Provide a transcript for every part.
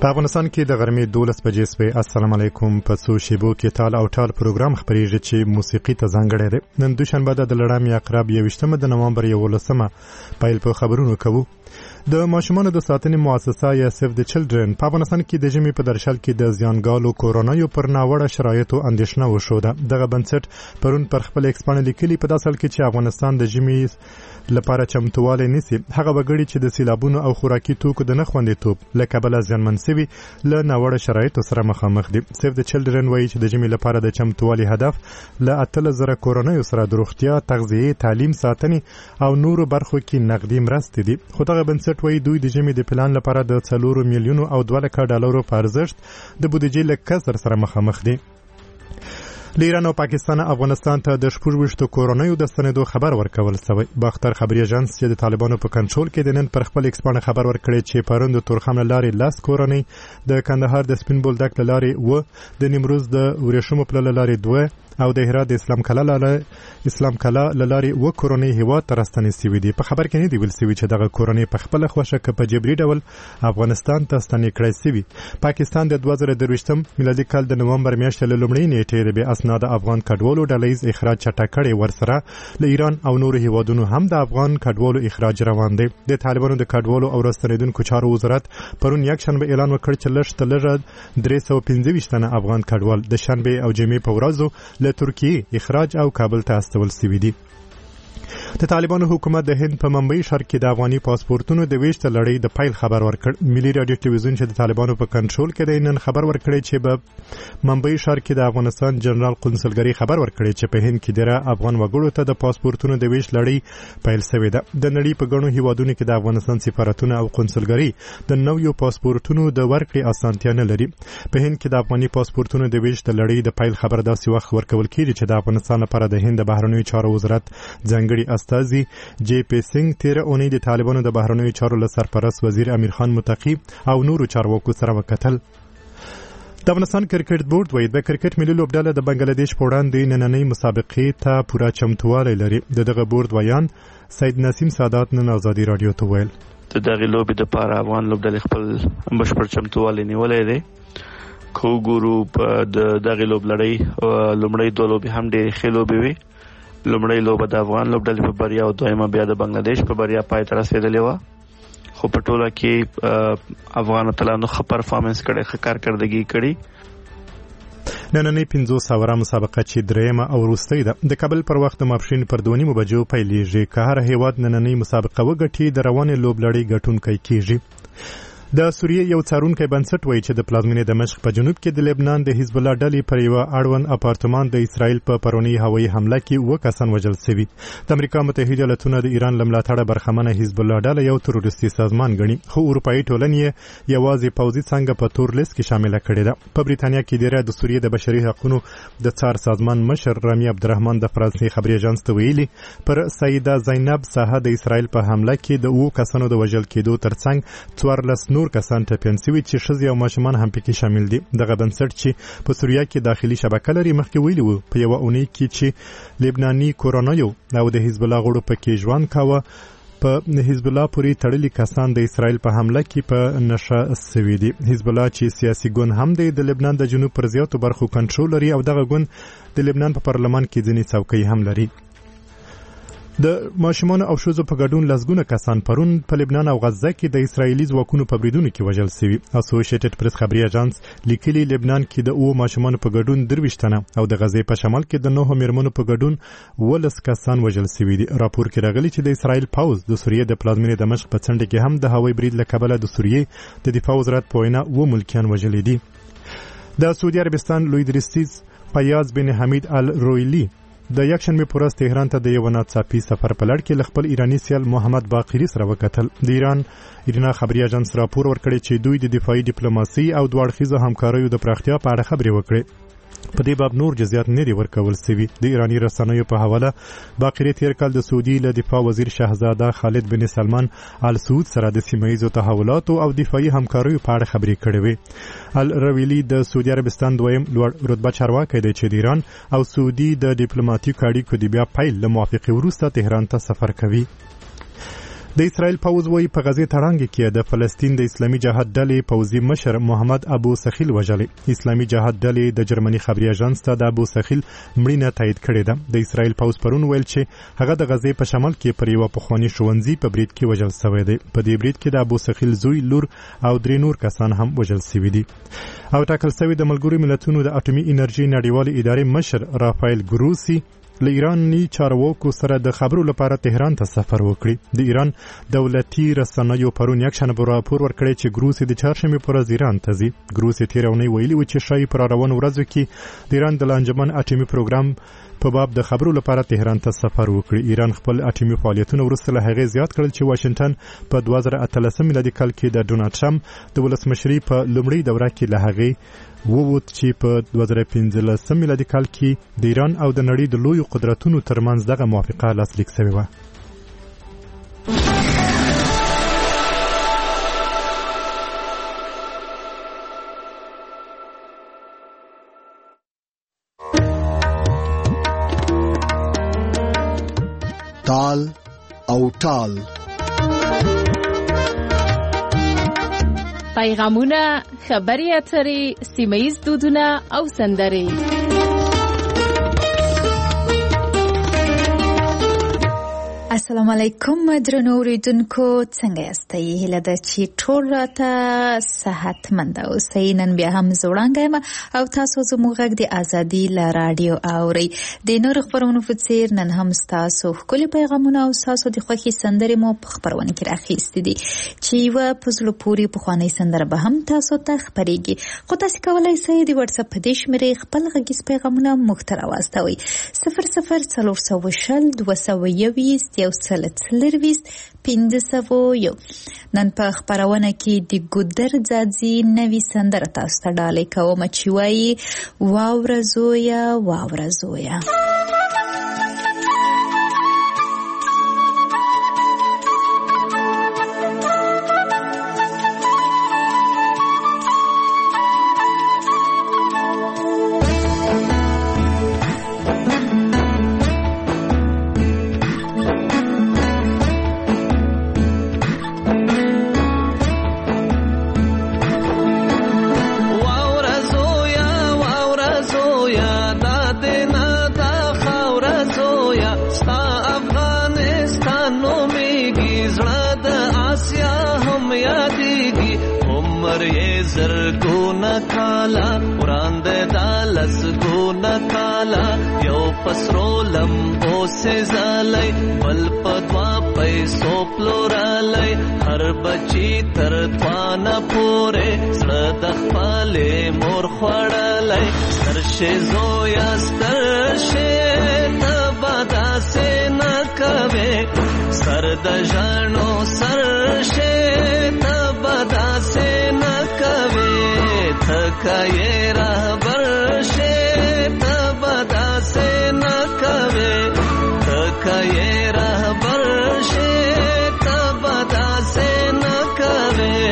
په افغانستان کې د غرمې 12 بجې سوې. السلام علیکم. په څو شیبو کې تال او ټال پروګرام خبرېږي چې موسیقي ته ځانګړی دی. نن دوشنبه ده د لړم یا عقرب 21 د نومبر 11 پیل په خبرونو کوو. د ماشومانو د ساتنې مؤسسه یا سیف د چلډرن په افغانستان کې د ژمي په درشل کې د زیانګالو کورونایو پر ناوړه شرایطو اندېښنه وښوده. دغه بنسټ پرون پر خپل ایکس باندې لیکلي په داسې حال کې چې افغانستان د ژمي لپاره چمتووالی نیسي. هغه وګړي چې د سیلابونو او خوراکي توکو د نه خوندیتوب له کبله زیانمن سوي له ناوړه شرایطو سره مخامخ دي. سیف د چلډرن وایي چې د ژمي لپاره د چمتووالي هدف له 18,000 کورونایو سره د روغتیا، تغذیې، تعلیم، ساتنې او نورو برخو کې نقدي مرستې دي. خو دغه بنسټ وایي دوی د ژمي د پلان لپاره د 4 میلیونو او 2 لکه ډالرو په ارزښت د بودیجې له کسر سره مخامخ دي. له ایران او پاکستان افغانستان ته د 26 کورونایو د ستنېدو خبر ورکول شوی. باختر خبري اژانس چې د طالبانو په کنټرول کې د نن پر خپل ایکس باندې خبر ورکړی چې پرون د تورخم لارې 10 کورونی، د کندهار د سپین بولدک لارې و، د نیمروز د ورېښمو پل لارې 2 او د هرات د اسلام کلا لارې و کورونی هیواد ته راستنې شوي دي. په خبر کې نه دی ویل شوي چې دغه کورونی په خپل خوښه که په جبري ډول افغانستان ته ستنې کړای شوي. پاکستان د 2023 میلادي کال د نومبر میاشتې له لومړۍ نیټې د بې اسناده افغان کډوالو ډلهییز اخراج چټک کړی. ورسره له ایران او نورو هیوادونو هم د افغان کډوالو اخراج روان دی. د طالبانو د کډوالو او راستنېدونکو چارو وزارت پرون یکشنبه اعلان وکړ چې لږ تر لږه 315 تنه افغان کډوال د شنبه او جمعې په ورځو له ترکیې اخراج او کابل ته استول شوي دي. د طالبانو حکومت د هند په ممبئی ښار کې د افغاني پاسپورتونو د ویشت لړۍ د پیل خبر ورکړ. ملي رادیو ټلویزیون چې د طالبانو په کنټرول کې دی نن خبر ورکړی چې په ممبئی ښار کې د افغانستان جنرال قونسلګرۍ خبر ورکړی چې په هند کې ډیره افغان وګړو ته د پاسپورتونو د ویشت لړۍ پیل شوې ده. د نړۍ په ګڼو هیوادونو کې د افغانستان سفارتونه او قونسلګرۍ د نویو پاسپورتونو د ورکړې اسانتیا نه لري. په هند کې د افغاني پاسپورتونو د ویشت لړۍ د پیل خبر داسې وخت ورکول کیږي چې د افغانستان لپاره د هند د بهرنیو چارو وزارت ځانګړي استازي جے پی سنگ 13 اونۍ د طالبانو د بهرنیو چارو له سرپرست وزیر امیر خان متقی او نورو چارواکو سره وکتل. د افغانستان کرکټ بورډ وایي د کرکټ ملي لوبډله د بنگلاديش په وړاندې نننۍ مسابقې ته پوره چمتووالی لري. دغه بورډ ویان سید نسیم سادات نن آزادي رادیو ته ویل د دغه لوبې لپاره افغان لوبډلې خپل بشپړ چمتووالی نیولی دی. کو ګورو په دغه لوبلړۍ لومړی 2 لوبې هم ډېرې ښې لوبې وي. لومړی لوبه د افغان لوبډلې په بریا او دویمه بیا د بنگلاديش په بریا پای ته رسېدلې وه. خو په ټوله کې افغان اتلانو ښه پرفارمنس کړی، ښه کارکردګي کړې. نننۍ 500 مسابقه چې درېیمه او وروستۍ ده د کابل پر وخت د ماپښین پر 2:30 بجو پیلېږي. که هر هیواد نننۍ مسابقه وګټي د روانې لوبلړۍ ګټونکی کیږي. د سوریې یو څارونکی بنسټ وایي چې د پلازمینې دمشق په جنوب کې د لبنان د حزب الله ډلې پر یوه اړوند اپارتمان د اسرائیل په پرونی هوایي حمله کې 2 کسان وژل شوي. د امریکا متحده ایالاتونو د ایران له ملاتړه برخمنه حزب الله ډله یو تروریستي سازمان ګڼي، خو اروپایي ټولنې یې یوازې پوځي څانګه په تور لیست کې شامله کړې ده. په بریتانیا کې د سوریې د بشري حقوقو د څار سازمان مشر رامي عبدالرحمن د فرانسې خبري اژانس ته ویلي پر سیده زینب ساحه د اسرائیل په حمله کې د 2 کسانو د وژل کېدو ترڅنګ 14 نور کسان ټپیان شوي چې ښځې او ماشومان هم پکې شامل دي. دغه بنسټ چې په سوریه کې داخلي شبکه لري مخکې ویلي وو په یوه اونۍ کې چې لبناني کورونایو او د حزب الله غړو پکې ژوند کاوه. په حزب الله پورې تړلي کسان د اسرائیل په حمله کې په نشه شوي دي. حزب الله چې سیاسي ګوند هم دی د لبنان د جنوب پر زیاتو برخو کنټرول لري او دغه ګوند د لبنان په پارلمان کې ځینې څوکۍ هم لري. د ماشومانو او ښځو په ګډون لسګونه کسان پرون په لبنان او غزه کې د اسرایلي ځواکونو په بریدونو کې وژل شوي. اسوسییټډ پریس خبري اژانس لیکلي لبنان کې د 2 ماشومانو په ګډون 23 تنه او د غزې په شمال کې د 9 میرمنو په ګډون 12 کسان وژل شوي دي. راپور کې راغلي چې د اسرایل پوځ د سوریې د پلازمینې دمشق په څنډه کې هم د هوایي برید له کبله د سوریې د دفاع وزارت په وینا 2 ملکیان وژلي دي. د سعودي عربستان لوی درستیز فیاض بن حمید الرویلی د یکشنبه په ورځ تهران ته د یو ناڅاپي سفر په لړ کې خپل ایرانی سیال محمد باقری سره وکتل. د ایران ایرنا خبري اژانس راپور ورکړی چې دوی د دفاعي ډیپلوماسي او دوه اړخیزو همکاریو د پراختیا په اړه خبرې وکړې. په دې باب نور جزئیات نه دي ورکول شوي. د ایرانی رسنیو په حواله باقری تیر کال د سعودي له دفاع وزیر شهزاده خالد بن سلمان آل سعود سره د سیمه‌ییزو تحولاتو او دفاعي همکاریو په اړه خبرې کړې وې. الرویلی د سعودي عربستان دویم لوړ رتبه چارواکی دی چې د ایران او سعودي د ډیپلوماټیک اړیکو د بیا پیل له موافقې وروسته تهران ته سفر کوي. د اسرائیل پوځ وایي په غزې تړانګ کې د فلسطین د اسلامي جهاد ډلې پوځي مشر محمد ابو سخیل وژلی. اسلامي جهاد ډلې د جرمني خبري اژانس ته د ابو سخیل مړینه تایید کړې ده. د اسرائیل پوځ پرون ویل چې هغه د غزې په شمال کې پر یو پخوانی ښوونځي په برید کې وژل شوی دی. په دې برید کې د ابو سخیل زوی، لور او 3 نور کسان هم وژل شوي دي. او ټاکل شوی د ملګرو ملتونو د اټومي انرژي نړیوالې ادارې مشر رافایل ګروسی له ایراني چارواکو سره د خبرو لپاره تهران ته سفر وکړي. د ایران دولتي رسنیو پرون یکشنبه راپور ورکړی چې ګروسی د چهارشنبې پر ورځ ایران ته ځي. ګروسی تېره اونۍ ویلي و چې ښایي پر روانو ورځو کې د ایران د لانجمن اټومي پروګرام په باب د خبرو لپاره تهران ته سفر وکړي. ایران خپل اټومي فعالیتونه وروسته له هغې زیات کړل چې واشنګټن په 2018 میلادي کال کې د ډونالډ ټرمپ د ولسمشرۍ په لومړۍ دوره کې له هغې ووت چې په 2015 میلادي کال کې د ایران او د نړۍ د لویو قدرتونو ترمنځ دغه موافقه لاسلیک شوې وه. تال او ټال پیغامونه، خبري اترې، سیمه‌ییز دودونه او سندرې. السلام علیکم درنو اوریدونکو، څنګه یاستئ؟ هیله ده چې ټول راته صحتمند اوسئ. نن بیا هم زوړانګه یم او تاسو زموږ غږ د ازادي له راډیو اورئ. د نورو خپرونو په څیر نن هم ستاسو ښکلي پیغامونه او ستاسو د خوښې سندرې مو په خپرونه کې راخیستې دي چې یوه په زړه پورې پخوانۍ سندره به هم تاسو ته خپرېږي. خو تاسو کولی شئ د وټساپ په دې شمېرې خپل غږیز پیغامونه موږ ته راواستوئ. 00 420 221 نن په خپرونه کې د ګودر ځاځي نوې سندره تاسو ته ډالۍ کوم چې وایي واوره زویه واوره زویه. زرګونه کالا وړاندې د لسګونه کالا یو پسرو لمبو سزالی بل په دوا پیسو پلورلی هر بچی تر توانه پورې زړه د خپلې مور خوړلی. سترشې زویا سترشې ته به داسې نه کوې سر د ژاڼو سرشې ته به داسې نه تکا یې رهبر شې ته به داسې نه کوې تکا یې رهبر شې ته به داسې نه کوې.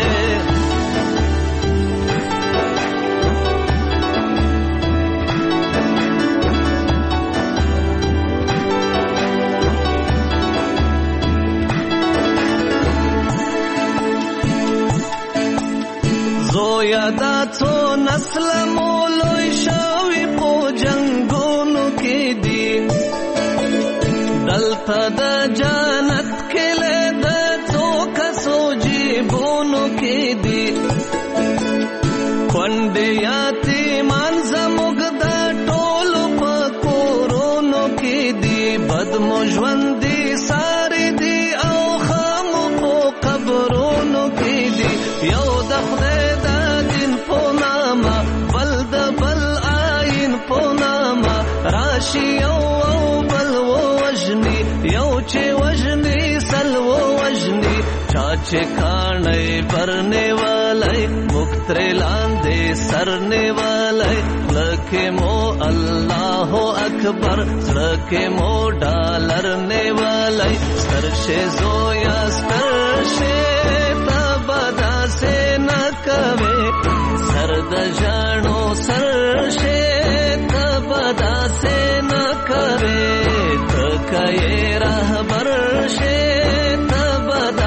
زویا دا څو نسل مولوی شوی په جنگونو کې دي دلته د جنت کله د څو کسو جیبونو کې دي کونډه یتیمان زموږ د ټولو په کورونو کې دي بدمو ژوندې ساري دي او خامو په قبرونو کې دي یو د خدای راشي یو بل وژني یو چې وژني سل وژني چا چې کانې برنه والای مختر لاندې سرنه والای لکه مو الله اکبر لکه مو ډالر نه والای سترشه زویا سترشه تبدا سے نہ کوي سر د ژاڼو سرشه تبدا سے نہ کوي تکای رهبر شه تبدا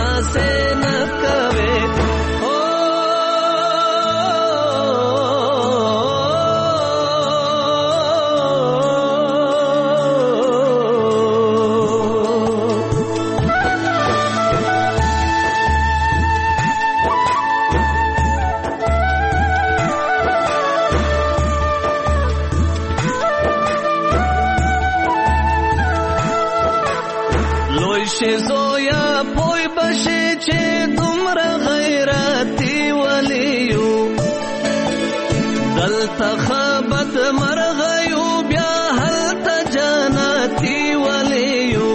شي زویا پوی بشي چې دومره غیرتی ولیو دلته خبد مرغیو بیا هلته جنتی ولیو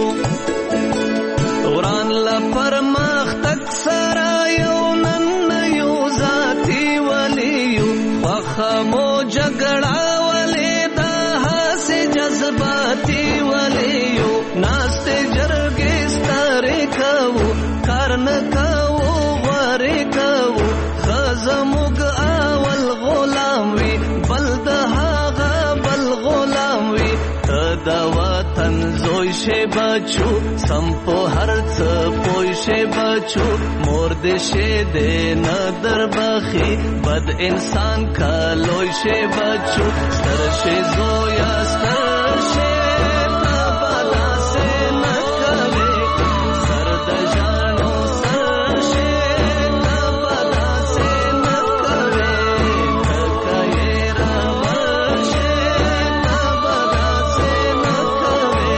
وران لپر مخ تک سرا یو نن یو ذاتی ولیو وخمو جګړه ولی دا هس جذباتی ولیو ناست جرګې ستاره کوو کارن کوو غوړې کوو خزموګ اول غلام وی بل د هغه بل غلام وی د وطن زوی شه بچو سم په هر څه پوي شه بچو مور دې شه دې نه دربخي بد انسان کا لوی شه بچو ستر شه زویا ستر شه تبلا سے نه کوي سر د جانو سر شه تبلا سے نه کوي کای را ورشه تبلا سے نه کوي.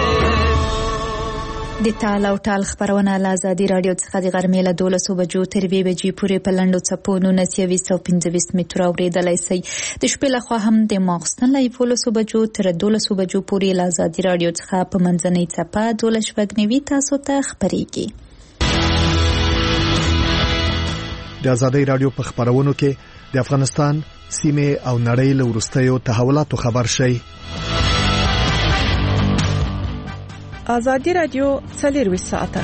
د تال او ټال خبرونه له ازادي رادیو څخه د غرمې له 12 بجو تر 2 بجې پورې په لنډو څپو 1925 متر اوریدلای شئ. د شپې له خوا هم د ماخستن له 11 بجو تر 12 بجو پورې له ازادي رادیو څخه په منځنۍ څپه 12 تاسو ته خبرېږي. د ازادي رادیو په خبرونو کې د افغانستان سیمه او نړۍ له وروستیو تحولاتو خبر شئ. ازادي رادیو 24 ساعته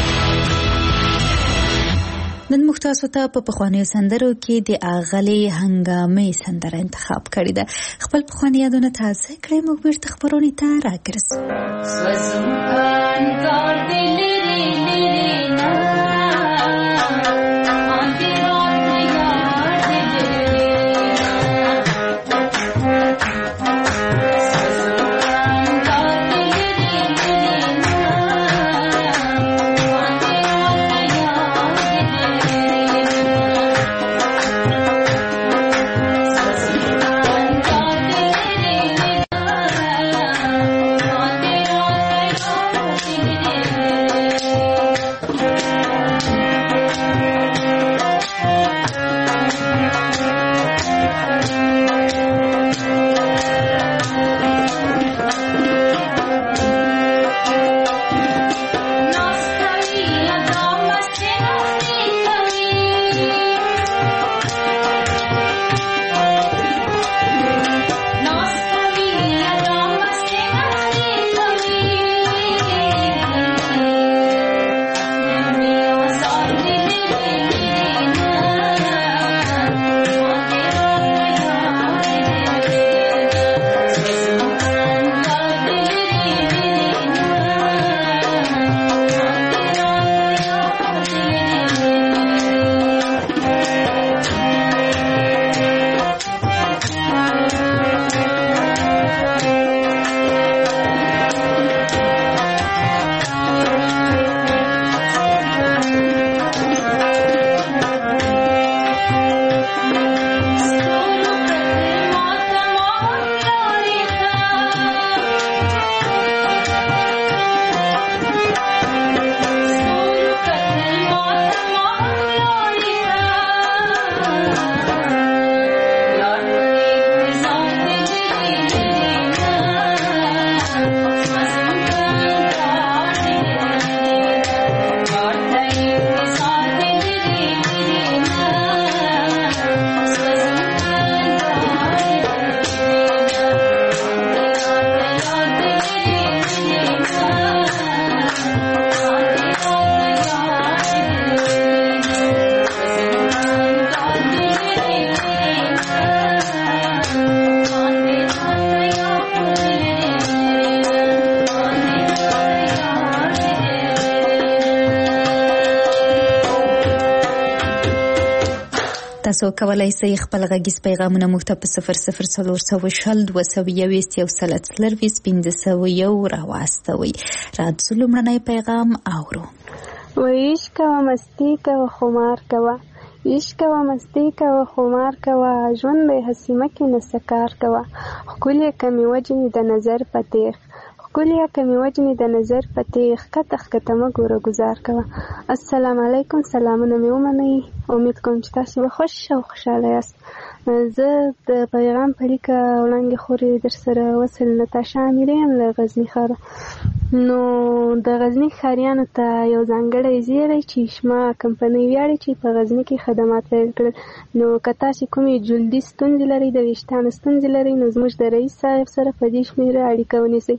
نن مختاسو ته په پخوانیو سندرو کې د اغلي هنګامي سندره انتخاب کړی ده. خپل پخوانی یادونه تازه کړئ. موږ بیرته خبرونه ته راګرځو. تاسو کولای شئ خپل غږیز پیغامونه موږ ته په 0040221501 راواستوئ. راځو لومړنی پیغام اورو. عشق و مستی کا و خمار کوا، عشق و مستی کا و خمار کوا، ژوند به حسیمه کې نسکار کوا، ښکلې کمې وجنې د نظر په تیغ، ښکليه که مې وجنې د نظر په تیغ ښکته مه ګوره ګزار کوه. السلام علیکم، سلامونه مې ومنئ. امید کوم چې تاسو به خوش او خوشحاله یاست. زه د پیغام په لیکه وړاندې خورې در سره وصل نتاشا امیري یم له غزني ښاره. نو د غزني ښاریانو ته یو ځانګړی زیری چې شما کمپنۍ ویاړي چې په غزني کې خدمات پیل کړل. نو که تاسې کومې جلدي ستونزې لرئ، د ویښتانو ستونزې لرئ، نو زموږ د رئیس صاحب سره په دې شمېره اړیکه ونیسئ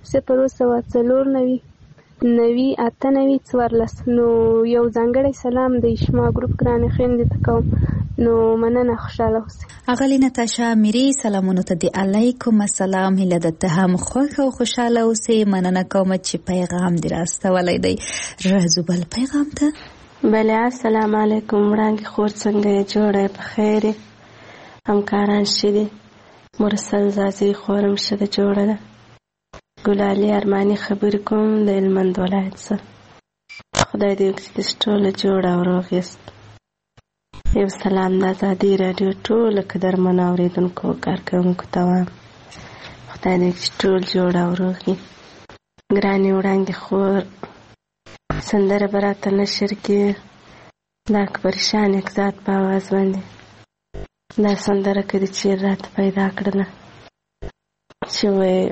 024999894. نو یو ځانګړی سلام د شما ګروپ ګرانې خویندې ته کوم. نو مننه، خوشحاله اوسئ. اغلی نتاشا میری سلامونو ته دی علیکم السلام. هیله ده ته هم خوښ او خوشحاله اوسئ. مننه کوم چې پیغام دی راستولی دی. راځو بل پیغام ته. بله، السلام علیکم. وړانګې خور څنګه یې؟ جوړه په خیر یې؟ همکاران ښه دي؟ مرسل زازي خورم ښه ده، جوړه ده. ګلالي ارماني خبرې کوم د هلمند ولایت څخه. خدای دې وکړي چې ټوله جوړه او روغ یاست. یو سلام د ازادي راډیو ټولو قدرمنو اورېدونکو کارکوونکو ته وایم. خدای دې چې ټول جوړ او روغ وي. ګرانې وړانګې خور، سندره به راته نشر کې د اکبر شاه نکزاد په اواز باندې. دا سندره که دې چېر راته پیدا کړله چې وایي: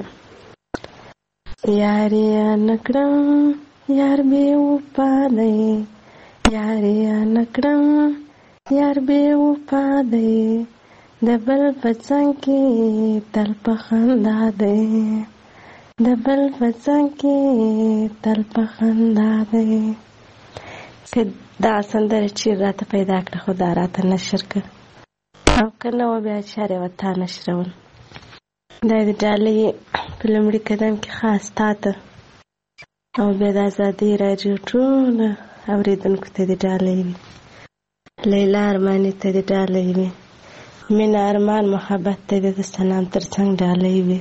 یار یې نکړم یار بې وفا دی، یار یې نکړم یار بې وفا دی، د بل په څنګ کې تل په خندا دی، د بل په څنګ کې تل په خندا دی. که دا سندره چېر راته پیدا کړه خو دا راته نشر کړه، او که نه وه بیا چارې وتا نشرول. دا د ډالۍ په لومړي قدم کې خاص تا ته او بیا د ازادۍ راډیو ټولو اورېدونکو ته دې ډالۍ وي. لیلا ارماني ته دې ډالۍ وي. مینه ارمان محبت ته دې د سلام تر څنګ ډالۍ وي.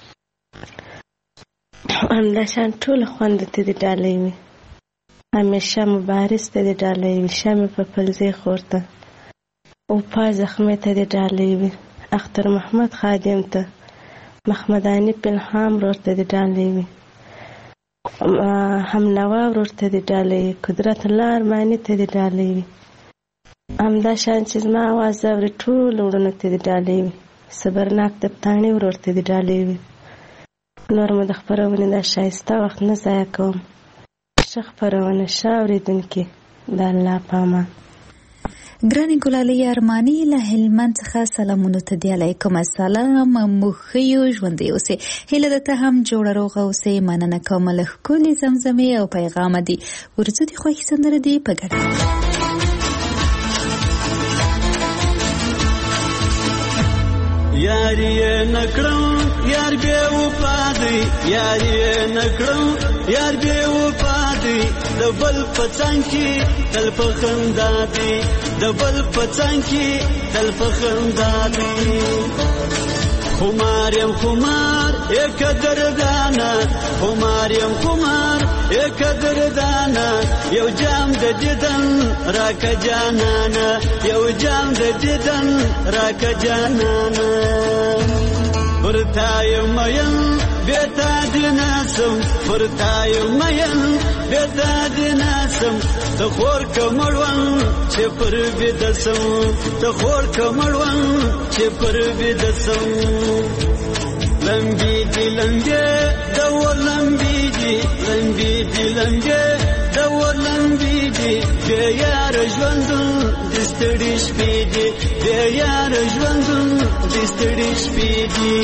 همداشان ټولو خوندو ته دې ډالۍ وي. همیشه مبارز ته دې ډالۍ وي. شمې په پلزې خور ته اوپا زخمې ته دې ډالۍ وي. اختر محمد خادم ته، محمداني پنهام ورور ته دې ډالۍ وي. همنوا ورور ته دې ډالۍ وي. قدرت الله ارماني ته دې ډالۍ وي. همداشان چې زما اواز اوري ټولو وروڼو ته دې ډالۍ وي. صبرناک دبتاڼي ورور ته دې ډالۍ وي. نور مو د خپرونې دا ښایسته وخت نه ضایع کوم. ښه خپرونه، ښه اورېدونکي، د الله په امان. ګرانې ګلالۍ ارماني له هلمند څخه سلامونو ته دی علیکم السلام. موږ ښه یو، ژوندی اوسئ. هیله ده ته هم جوړه روغه اوسئ. مننه کوم له ښکلې زمزمې او پیغامه دي. ورځو دې خوښې سندره دي په ګډه. یار یې نکړم یار بې وفا دی، یار یې نکړم یار بې وفا دی، د بل په څنګ کې تل په خندا دی، د بل په څنګ کې تل په خندا دی. خمار یم خمار ای قدردانه، خمار یم خمار ای قدردانه، یو جام د دیدن راکه جانانه، یو جام د دیدن راکه جانانه. ورتا یم یم بیتا دی ناسم، ورتا یم یم بیتا دی ناسم، ته خور کمړوان چې پر بدسم، ته خور کمړوان چې پر بدسم. لمبي دي لمبي دور لمبي دي، لمبي دي لمبي دور لمبي دي، بیا یار ژوندون د ستړي شپې دي، بیا یار ژوندون د ستړي شپې دي.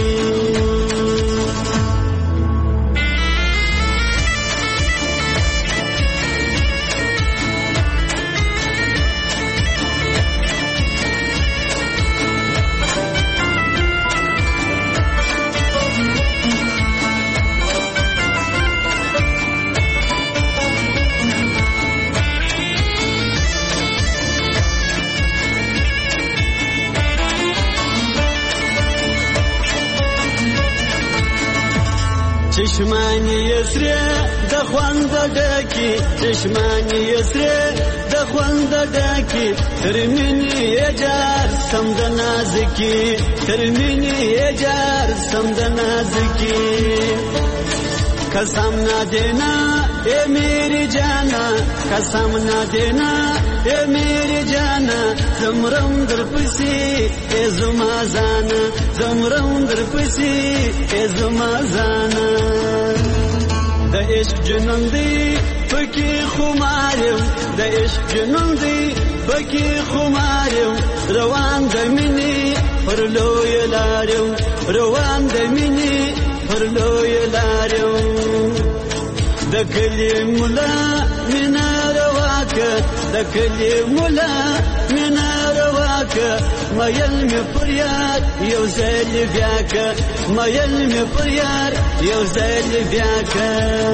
چشمانی یسری د خوند ډکی، چشمانی یسری د خوند ډکی، ترمنی یجار سم د نازکی، ترمنی یجار سم د نازکی. कसम न देना ए मेरी जाना, कसम न देना ए मेरी जाना, जमरम दर पसी ए जुमा जाना, जमरम दर पसी ए जुमा जाना. د عشق جنون دی پکی خمارم، د عشق جنون دی پکی خمارم، روان د مینې پر لوی لارم، روان د مینې پر لوی لارم. د کلی مولا مینا رواکه، د کلی مولا مینا رواکه، مایل می پر یار یو ځل بیا که، مایل می پر یار یو ځل بیا که.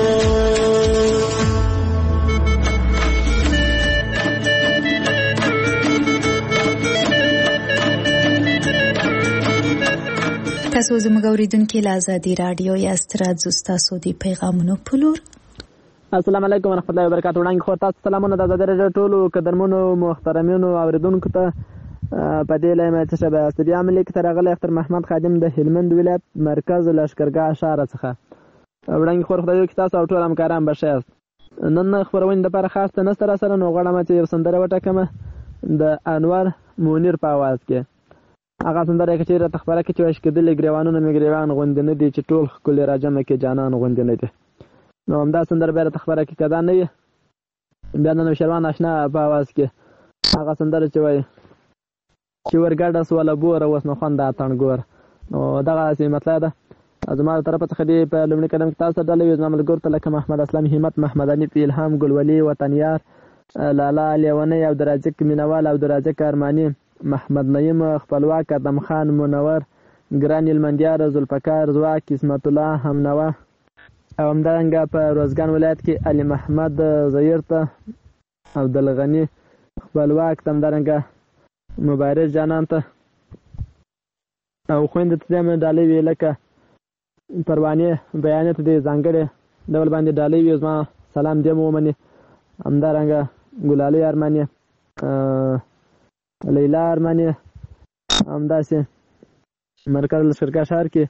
تاسو زموږ اوریدونکو له آزادي رادیو یاست. راځو ستاسو د پیغامونو په لور. السلام علیکم ورحمۃ اللہ وبرکاتہ. وړاندې خو تاسو سلامونه د آزادي رادیو ټولو قدرمنو محترمینو اوریدونکو ته. په دې لایمه چې شبه استبیا ملي کې ترغله اختر محمد خادم د هلمند ولایت مرکز لشکرګاه شهر څخه. وړاندې خو خدای کې تاسو او ټول همکاران بشئ. نن خبرونه د لپاره خاص ته نستر سره نو غواړم چې یو سندره وټکم د انور مونیر په आवाज کې. هغه سندره کې چې تخبره کې چې واش کېدل ګریوانونه میګریوان غوندنه دي چې ټول کله راجمه کې جانان غوندنه دي. نو همدا سندره به تخبره کې کدا نه وي. بیا نو شروان آشنا په आवाज کې هغه سندره چې وای چې ورګاډه سواله بور اوس نو خوند اتن ګور. نو دغه سي مطلب ده زما طرف څخه دی په لومړي قدم کې تاسو ډلې زما ملګر ته لکه محمد اسلام همت محمداني الهام ګلولي وطنيار لالا لیونی او درازک مینوال او درازک ارمانی محمد نعیم خپلواک ادم خان منور ګران المندیار ذوالفقار زواک قسمت الله همنوا او همدارنګه په روزګان ولایت کې علي محمد زیرته عبد الغنی خپلواک همدارنګه مبارک جانان ته او خويند ته مې ډالې وی لکه پروانه بیانات دې ځانګړې ډول باندې ډالې وی زما سلام دې مو مني همدارنګه ګلالي ارماني لیلا ارمانی همداسې مرکز لشکرګاه شهر کې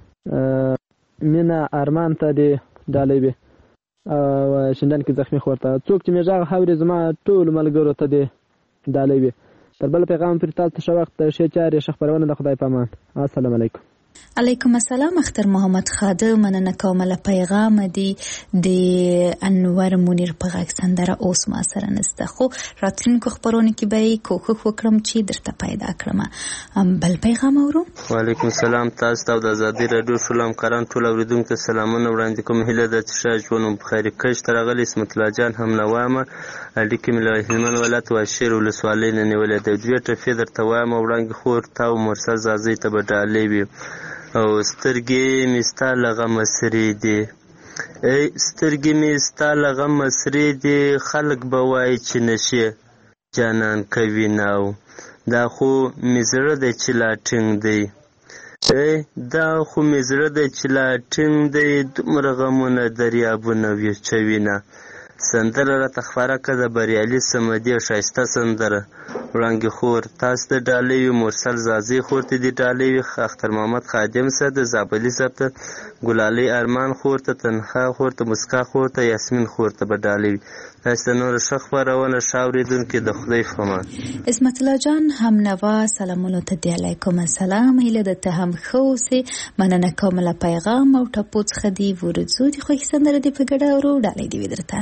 مینا ارمان ته دی ډالۍ وي او شندن کې زخمی خورته څوک چې میږه خاورې زما ټول ملګرو ته دی ډالۍ وي. تر بل پیغام پر تاسو ښه وخت ښه چارې ښه خبرونه د خدای په امان. السلام علیکم. علیکم السلام. اختر محمد خادم مننه کوم له پیغام دی د انور مونیر په غږ سندره اوس ما سره نسته، خو راتلونکو خبرونه کې به کوښښ وکړم چې درته پیدا کړم. بل پیغام اورو. وعلیکم السلام. تاسو ته د آزادي رادیو ټول همکاران ټول اوریدونکو ته سلامونه وړاندې کوم. هیله ده چې ښه ژوند په خیر کښ ترغلي اسمت الله جان هم نوامه اړیکې مې له هلمند ولایت واشیر ولسوالۍ نه نیولې د دوی ټفې درته وایم. وړاندې خور تا او مرسل زازي ته به ډالۍ وي او سترګې مې ستا له غمه سرې دي، ای سترګې مې ستا له غمه سرې دي، خلک به وایي چې نشې جانان کوي ناو، دا خو مې زړه دی چې لا ټینګ دی، ای دا خو مې زړه دی چې لا ټینګ دی، دومره غمونه دریابونه ویچوینه. سندره راته خپاره کړه د بریالي صمدي ښایسته سندره. وړانګې خور تاسو د ډالۍ وي، مرسل زازي خور ته دې ډالۍ وي، اختر محمد خادم صاحب د زابلي صاحب ته، ګلالۍ ارمان خور ته، تنخوا خور ته، مسکا خور ته، یاسمین خور ته به ډالۍ وي. تاسو ته نور ښه خپرونه ښه اورېدونکي د خدای په امان. اسمت الله جان هم نوا سلامونه ته دی. علیکم السلام. هیله ده ته هم ښه اوسې. مننه کوم له پیغام او ټپو څخه دی ورځو دي خوښ سندره دې په ګډه اورو ډالۍ دې وي درته.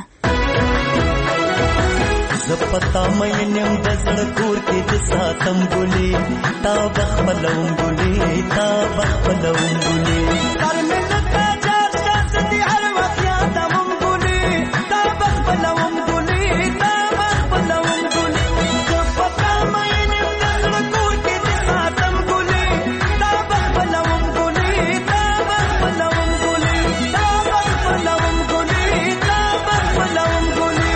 زپتا مې نیم د زړه کور کې د ساتم ګلې تا بخبلوم ګلې تا بخبلوم ګلې کل مې لکه جار شاسدي هر وخت یادوم ګلې تا بخبلوم ګلې تا بخبلوم ګلې زپتا مې نیم د زړه کور کې د ساتم ګلې تا بخبلوم ګلې تا بخبلوم ګلې تا بخبلوم ګلې تا بخبلوم ګلې.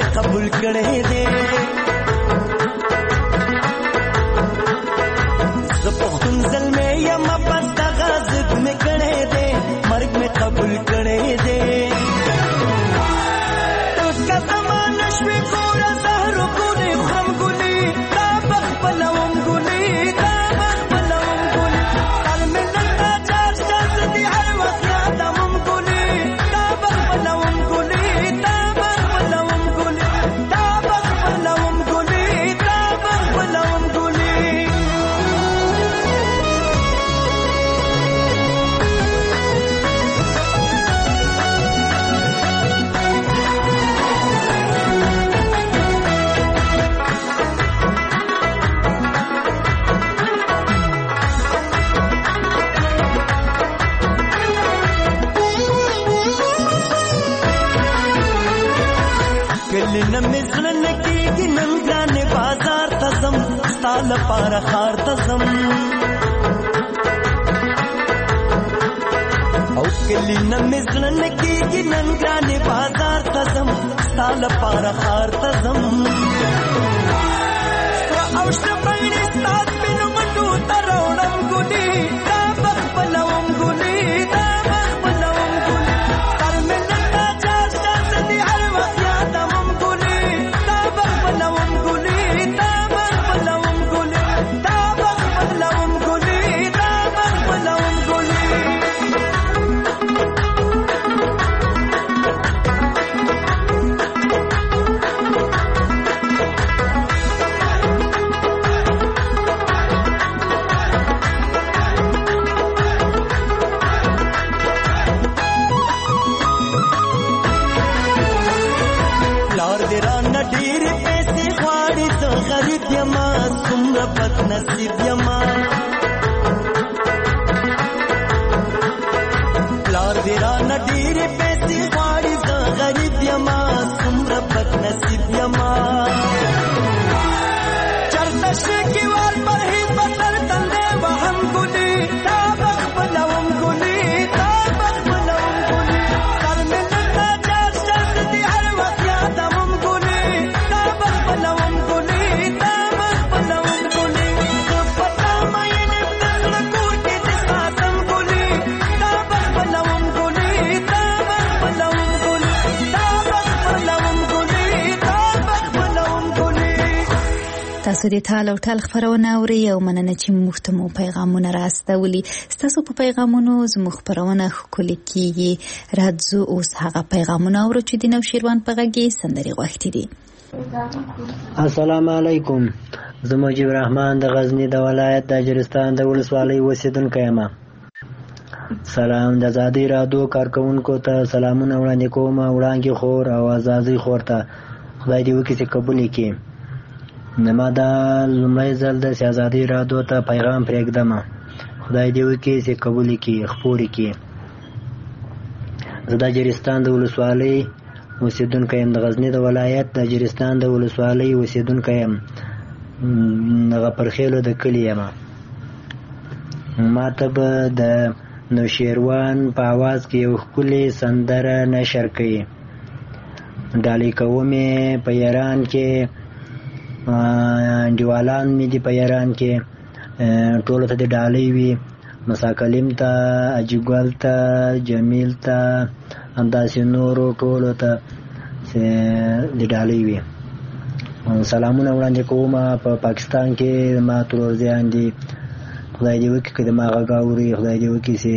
مې قبول کړې دې زه پښتون زلمی یم بس دغه ضد مې کړې دې مرګ مې قبول کړې دې که زمانه شوې ګوره زهرو ګلې خورم ګلې دا به خپلوم ګلې دا به خپلوم ګلې هر ملت ته چار شاز دي هر وخت یادوم ګلې دا به خپلوم ګلې دا به خپلوم ګلې دا به خپلوم ګلې دا به خپلوم ګلې کلنه مې زړه نه کېږي نن ګرانې بازار ته ځم ستا لپاره ښار ته ځم او کلنه مې زړه نه کېږي نن ګرانې بازار ته ځم ستا لپاره ښار ته ځم سره او شنه بڼې ستا سپینو منډو ته راوړم ګلې دا به خپلوم ګلې دا به خپلوم ګلې سر مې نن تا چار شاز دي هر وخت یادوم ګلې دا به خپلوم ګلې دا به خپلوم ګلې دا به خپلوم ګلې دا به خپلوم ګلې پلار دې رانه ډېرې پیسې غواړي زه غریب یمه څومره بد نصیب یمه پلار دې رانه ډېرې پیسې غواړي زه غریب یمه څومره بد نصیب یمه چرته شي کې وار پرهیز به سر تندی وهم ګلې دا به خپلوم ګلې دا به خپلوم ګلې سر مې نن تا چار شاز دي هر وخت یادوم ګلې دا به خپلوم ګلې دا به خپلوم ګلې زه په تا مین یم د زړه کور کې دې ساتم ګلې دا به خپلوم ګلې دا به خپلوم ګلې دا به خپلوم ګلې دا به خپلوم ګلې تاسو د ټال او ټال خبرونه اوري او مننه چې موږ ته مو پیغامونه راستولي تاسو په پیغامونو زموږ خبرونه ښکلي کیږي راځو اوس هغه پیغامونه اورو چې د نوشیروان په غږی سندري غوښتي دي السلام علیکم زه مجيب الرحمن د غزنی د ولایت د اجرستان د ولسوالۍ اوسیدونکی یم سلام د آزادۍ رادیو کارکونکو ته سلامونه وړاندې کوم وړاندې خور او آزادۍ خور ته خدای دې وکړي چې قبول کړي نما دا لومړی ځل د آزادۍ رادیو ته پیغام پرېږدم خدای دې وکړي چې قبول کړي خپور کړي زه د اجرستان د ولسوالۍ اوسیدونکی یم د غزنی د ولایت د اجرستان د ولسوالۍ اوسیدونکی یم دغه پرخیلو د کلي یم ماته به د نوشیروان په اواز کې یو ښکلې سندره نشر کوي ډالۍ کومې په ایران کې انډیوالان مې دي په ایران کې ټولو ته د ډالۍ وي مساکلیم ته اجګل ته جمیل ته همداسې نورو ټولو ته د ډالۍ وي سلامونه وړاندې کوم په پاکستان کې ما ترورزیان دي خدای دې وکړي که د ما غږ اوري خدای دې وکړي چې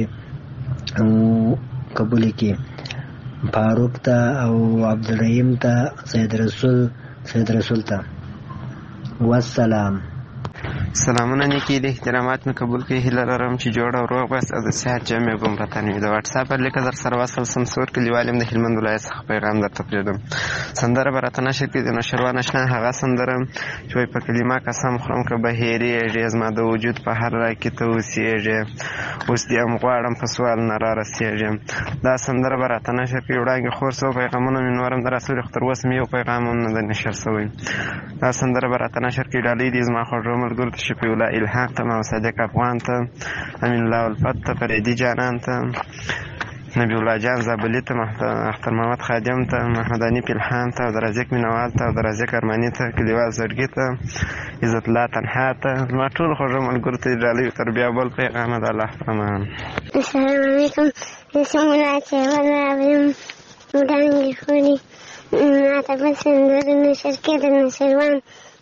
قبول کړي فاروق ته او عبدالرحیم ته سید رسول ته والسلام سلامونه نیکی د احترامات مې قبول کړئ هیله لرم چې جوړ او روغ بس او د صحت جمع ګمرتن وي د واتساپ پر لیکه در سره وصل سمسور کلیوال یم د هلمند ولایت څخه پیغام درته پرېږدم سندره به راته نشر کړي د نوشیروان اشنا هغه سندره چې وایي په کلمه قسم خورم که به هېرېږې زما د وجود په هر رای کې ته اوسېږې اوس دې هم غواړم په سوال نه را رسېږې دا سندره به راته نشر کړي وړاندې خور څو پیغامونه مې نور هم د راسولي خو تر اوسه مې یو پیغام هم نه دی نشر شوی دا سندره به راته نشر کړي ډالۍ دې زما خوږو ملګرو ته شفیع الله الهام ته محمد صادق افغان ته امین الله الفت ته فریدي جانان ته نبی الله جان زابلي ته، اختر محمد خادم ته، محمد انیف الهام ته، عبدالرزاق مینوال ته، عبدالرزاق ارماني ته، کلیوال زړګي ته، عزت الله تنها ته، زما ټول خوږو ملګرو ته ډالۍ تر بیا بل پیغام د الله امان. السلام علیکم. اسم الله تعالی وړاندې خوري ماته بل سندره نشر کېدل نشروان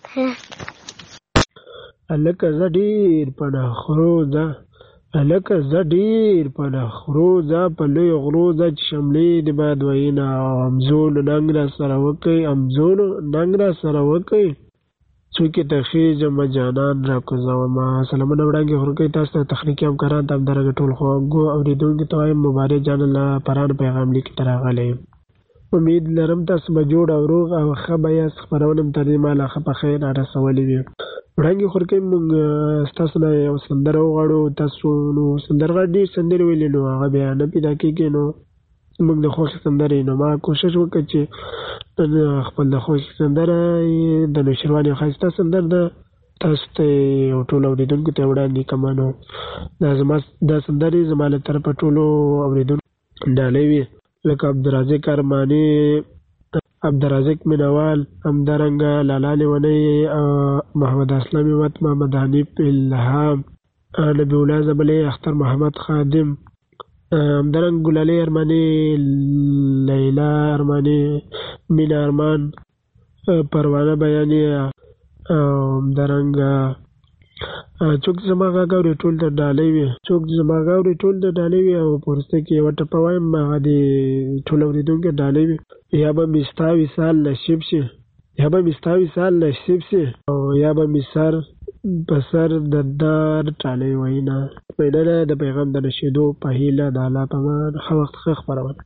هلکه زه ډېر په نخرو ځه، هلکه زه ډېر په نخرو ځه، په لویو غرو ځه چې شملې د باد ویونه او همزولو ننګ را سره وکئ، همزولو ننګ را سره وکئ، څوک یې تخیږم جانان را کوزومه. سلامونه وړاندې خورکئ تاسو ته، تخنیکي همکاران ته، همدارنګه ټول خواږو اورېدونکو ته وایم مبارک جان له پران پیغام لیکي ته راغلی یم. امید لرم تاسو به جوړ او روغ او ښه به یاست. خپرونه مو تر دې مهاله ښه په خیر رارسولې وي. وړاندې خورکئ موږ ستاسو نه یو سندره وغواړو. تاسو نو سندرغاړي ډېر سندرې ویلې نو هغه بیا نه پیدا کېږي، نو موږ د خوښې سندرې نو ما کوشش وکړ چې خپل د خوښې سندره د نوشیروان یو ښایسته سندره ده تاسو ته او ټولو اورېدونکو ته وړاندې کړمه. نو دا سندرې زما له طرفه ټولو اورېدونکو ډالۍ وي، لکه عبدالرزاق ارماني، عبدالرزاق مینوال، همدارنګه لالا لیونی، محمد اسلام همت، محمد حنیف الهام، نبی الله زبلی، اختر محمد خادم، همدارنګه ګلالۍ ارماني، لیلا ارماني، مینا ارمان، پروانه بیاني، همدارنګه څوک زما غږ اوري ټول ته ډالۍ وي، څوک زما غږ اوري ټول ته ډالۍ وي. او په وروسته کې یوه ټپه وایم هغه د ټولو اورېدونکو ډالۍ وي. یا به مې ستا وصال نصیب شي، یا به مې ستا وصال نصیب شي، او یا به مې سر په سر د دار ټالۍ وینا. مننه د پیغام د رسېدو په هیله د الله په امان. ښه وخت ښه خپرونه.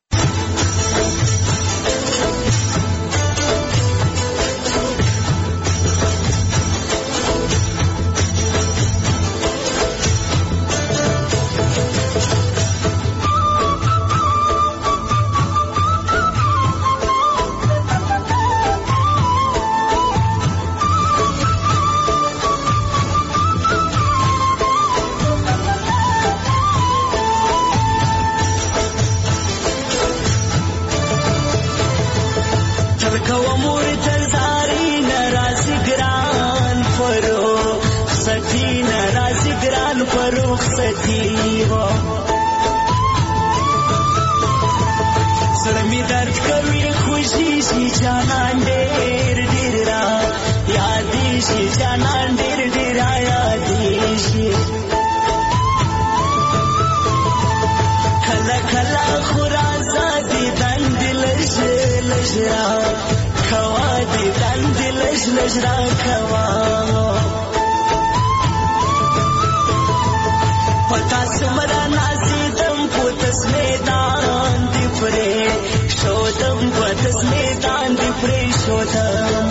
پتا سمرا نازیدم پوتس میدان دی پرې شودم، پوتس میدان دی پرې شودم.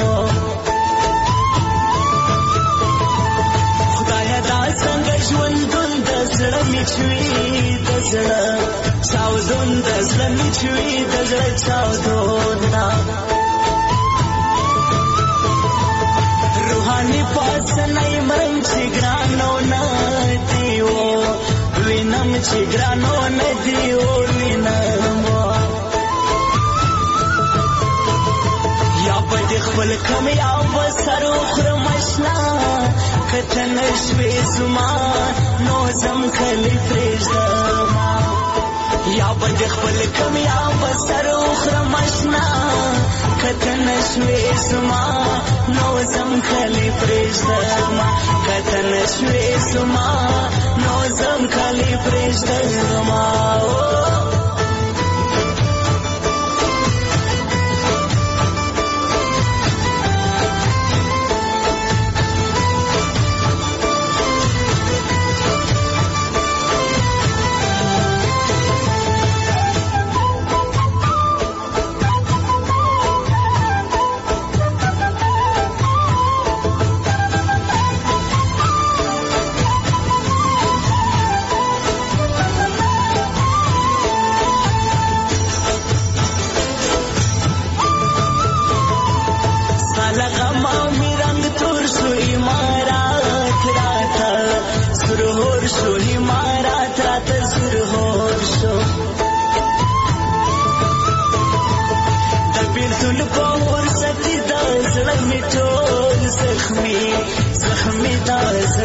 خدایا دا څنګه ژوندون د زړه می چوي، د زړه چاودون د زړه می چوي، د زړه چاودون روحانی پاس نئی من چی گرانو ندیو وینم، چی گرانو ندیو وینم. یا بدی خپل کم یا بسر اخرم اشنا کتن شوی زما نو زم کلی پریشدم. یا بدی خپل کم یا بسر اخرم اشنا کتن شوی زما نو زم کلی پریشدم، کتن شوی زما نو زم کلی پریشدم.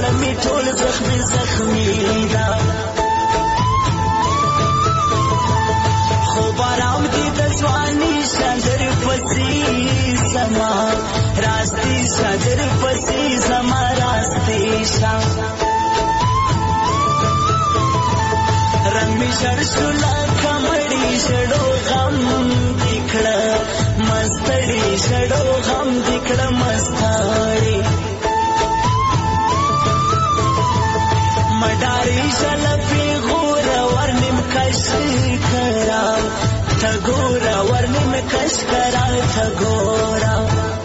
زړه می ټول زخمي زخمي دا خو بارام دي د ځواني شاندر پسې زما راستي شاندر پسې زما راستي شا رنگ می شړ شولا کمړي شړو غم دکړه مستړي شړو غم دکړه مستړي مداري شلفي غور ورنم کش کرا تګورا ورنم کش کرا تګورا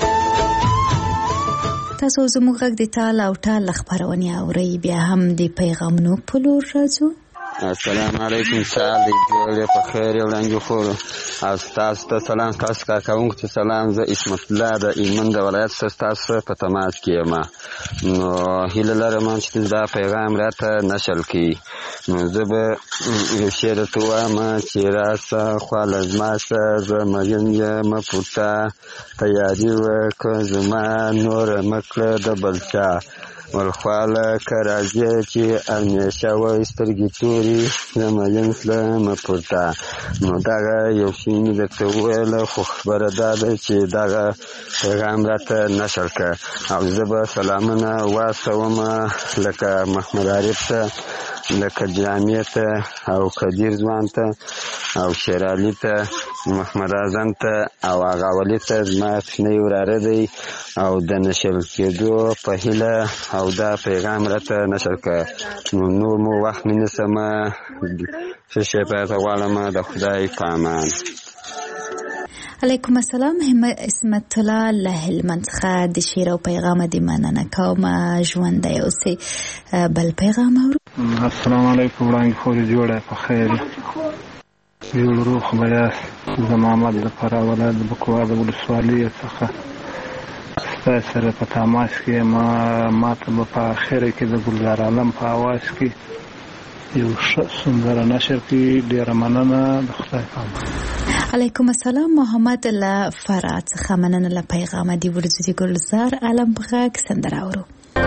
تاسو زموږ غږ د تال او ټال خبرونه اوري بیا هم د پیغامونو په لور راځو. السلام علیکم سال دی جوړه په خیر وړاندې خور او تاسو ته سلام تاسو کا کوم ته سلام زه اسمت الله د ایمن د ولایت تاسو په تماس کې ما نو هیله لرم چې دا پیغام راته نشل کی نو زه به یو شی درته وایم چې راسه خو لازمه زه مجن یم پورته تیاری وکړه زما نور مکړه د بلچا ورخواله کراځي چې همیشه وای سترګې توري زمین سلام پورته نو دغه یو شی مې درته وویل خو خبره دا ده چې دغه پیغام راته نشر کړه او زه به سلامونه واستوم لکه محمد عارف ته لکه جامع ته او قدیر ځوان ته او شیر علي ته محمد اعظم ته او هغه ولي ته زما کوچنی وراره دی او د نشر کېدو په هیله او دا پیغام راته نشر کړه نو نور مو وخت مې نسم څه شی پاته غواړم د خدای په امان. علیکم السلام اسمت الله له هلمند څخه د شعر او پیغام د مننه کوم ژوندی اوسئ. بل پیغام اورو. السلام علیکم وړاندې خو جوړه په خیر یو روح بیاس د محمد د فرا ولایت د بکوا د ولسوالۍ څخه ستاسو سره په تماس کې ما ته په اخره کې د ګلزار عالم په आवाज کې یو سندره نشر کې ډیره مننه د خدای په امان. علیکم السلام محمد له فرا څخه مننه له پیغام دی ورځي د ګلزار عالم بغاک سندره اورو.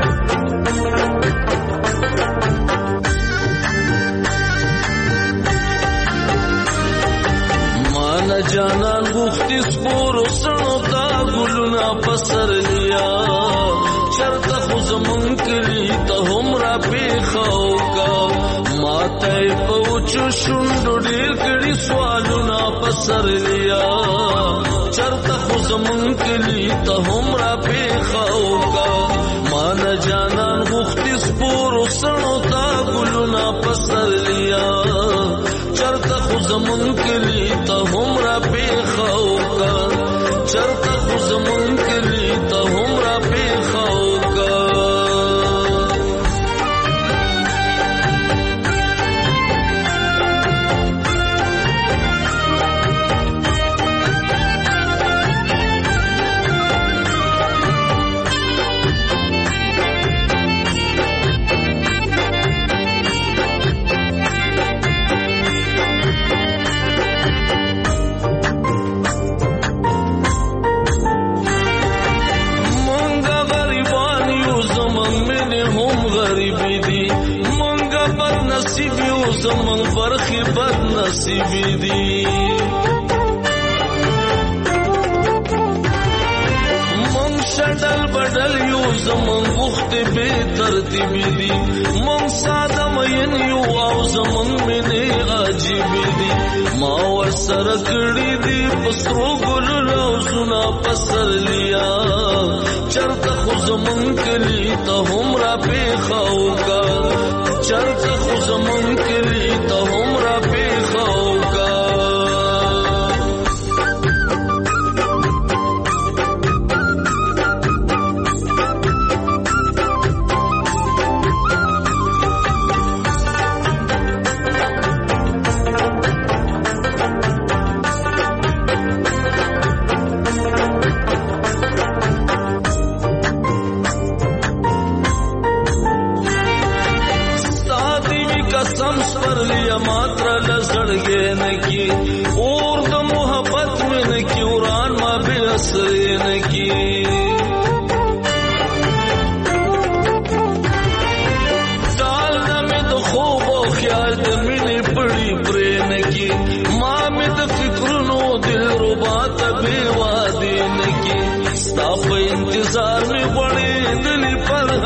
جانان غوختی سپورو سنو تا گلونا پسر لیا چرتا خوزمون کلی تا هم را پیخاو کا ماتای پوچو شندو دیر کڑی سوالونا پسر لیا چرتا خوزمون کلی تا هم را پیخاو کا مانا جانان غوختی سپورو سنو تا گلونا پسر لیا چرتا خوزمون کلی تا هم را پیخاو کا چرتا خوزمون کلی تا هم را پیخاو کا زمن برخی بد نصیبی دی من شدل بدل یو زمن بخت بے ترتیبی دی من ساده مین یو او زمن منی عجیبی دی ما ور سره کړی دی پسرو ګل روزنا پسر لیا چرته خو زمن کلی ته هم را پیخاو کا چرته خو زمن کلی ته هم را پیخاو کا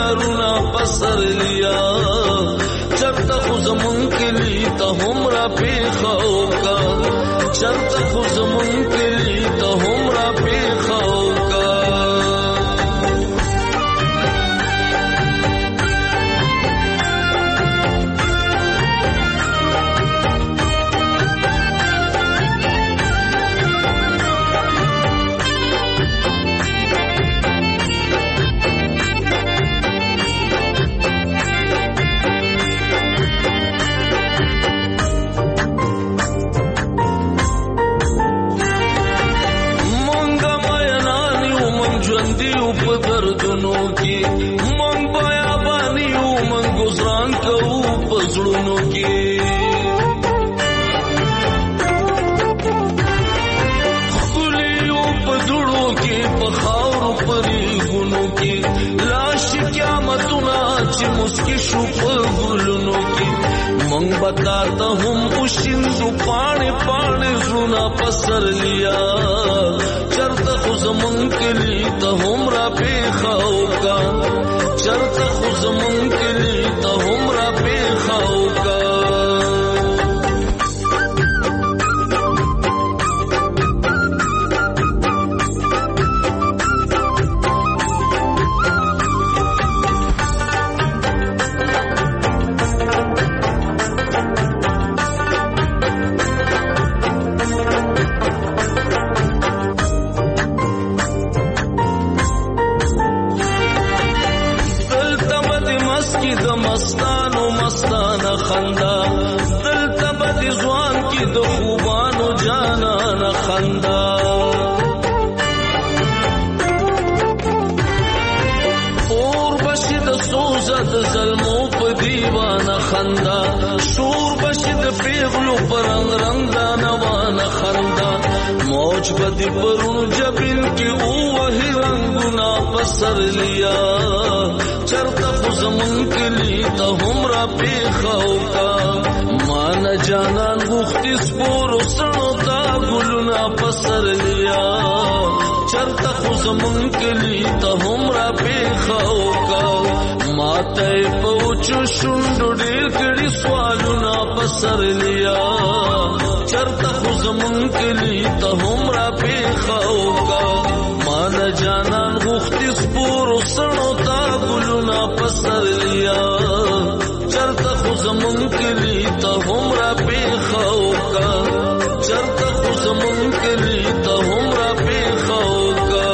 یارونه پسر لیا چرته خو زمون کلی ته هم را پیښو کا چرته خو زمون کلی ته هم را پیښو کا مسکی شو په ګلونو کې مونږ بتاته هم وشیندو پاڼې پاڼې زړونه پسر لیا چرته خو زمون کلی ته هم را پیښو کا چرته خو زمون کلی ته هم را پیښو کا بدی پرون جبین کی او وحی رنگنا پسر لیا چرتا خو زمون کلی تا هم را پیخاو کا مان جانان غختی سپورو سنو تا گلنا پسر لیا چرتا خو زمون کلی تا هم را پیخاو کا ماته پوچو شندو ډیر کړي سوالونه پسر لیا چرتا خو زمون کلی ته هم را پیښو کا مان جانان غختی سپورو سنو تا ګلونه پسر لیا چرتا خو زمون کلی ته هم را پیښو کا چرتا خو زمون کلی ته هم را پیښو کا